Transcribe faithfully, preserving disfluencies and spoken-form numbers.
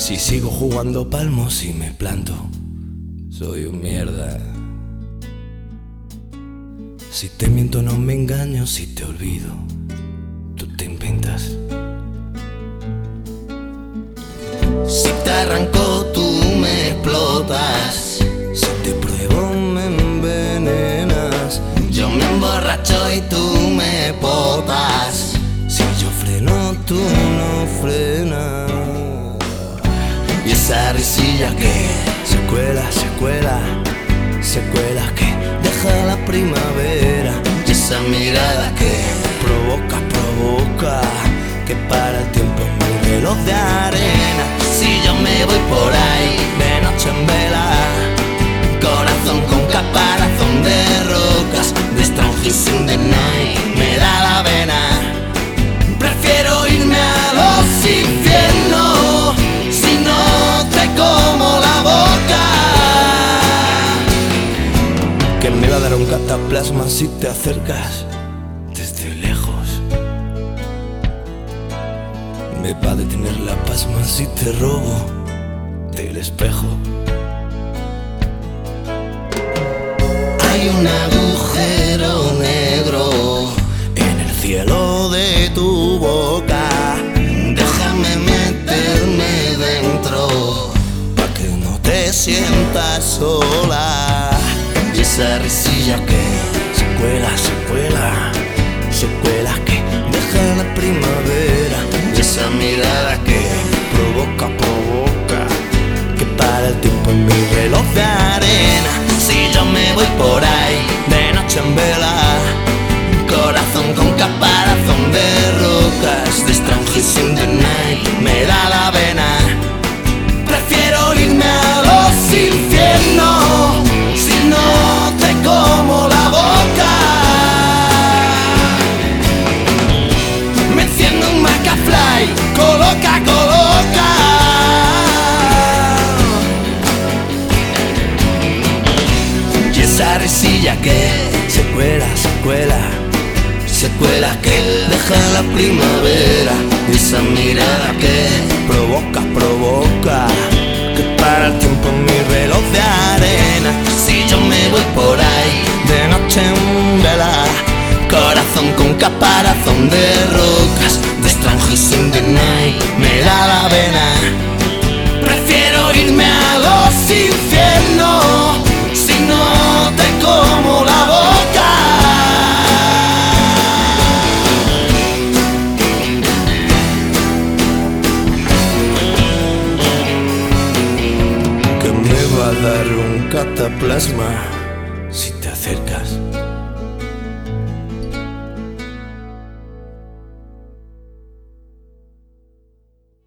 Si sigo jugando palmos y me planto, soy un mierda. Si te miento no me engaño, si te olvido, tú te inventas. Si te arranco tú me explotas, Si te pruebo me envenenas, yo me emborracho y tú me potas. si yo freno tú no frenas. Y esa risilla que Se cuela, se cuela, se cuela que deja la primavera, y esa mirada que provoca, provoca, que para el tiempo en mi reloj de arena. si yo me voy por ahí De noche en vela, corazón con caparazón de rocas, de Strangers in the night, me da la vena. Prefiero irme a los infiernos si no te como la boca. que me va a dar un cataplasma si te acercas desde lejos. Me va a detener la pasma si te robo del espejo. Hay un agujero negro En el cielo de tu boca, déjame meterme dentro, pa' que no te sientas sola. y esa risilla que Se cuela, se cuela, se cuela que deja la primavera. y esa mirada que Provoca, provoca, que para el tiempo en mi reloj de arena. si yo me voy por ahí, De noche en vela, corazón con caparazón de rocas, de Strangers in the night, me da la vena. Prefiero irme a los infiernos si no te como la boca. Me enciendo un Macafly, coloca, coloca. Y esa risilla que se cuela, se cuela, se cuela que deja la primavera, y esa mirada que provoca, provoca, que para el tiempo en mi reloj de arena. si yo me voy por ahí, De noche en vela, corazón con caparazón de rocas, de Strangers in the night, me da la vena. Prefiero irme a los infiernos si no te como la boca. que me va a dar un cataplasma